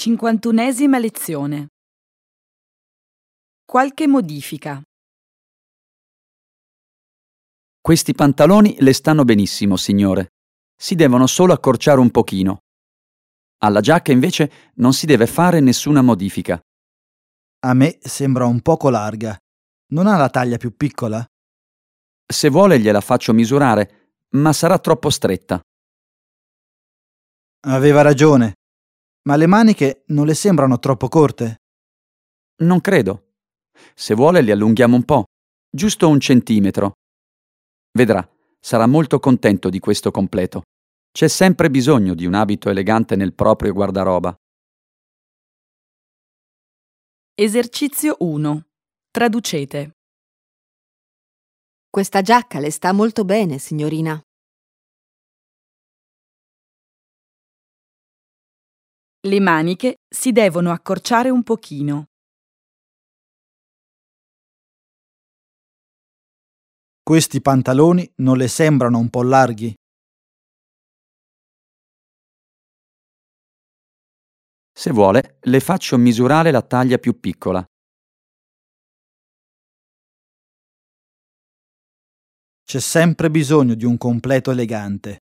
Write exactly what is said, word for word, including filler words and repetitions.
cinquantunesima lezione. Qualche modifica. Questi pantaloni le stanno benissimo, signore. Si devono solo accorciare un pochino. Alla giacca invece non si deve fare nessuna modifica. A me sembra un poco larga. Non ha la taglia più piccola? Se vuole gliela faccio misurare, ma sarà troppo stretta. Aveva ragione. Ma le maniche non le sembrano troppo corte? Non credo. Se vuole li allunghiamo un po', giusto un centimetro. Vedrà, sarà molto contento di questo completo. C'è sempre bisogno di un abito elegante nel proprio guardaroba. Esercizio uno. Traducete. Questa giacca le sta molto bene, signorina. Le maniche si devono accorciare un pochino. Questi pantaloni non le sembrano un po' larghi? Se vuole, le faccio misurare la taglia più piccola. C'è sempre bisogno di un completo elegante.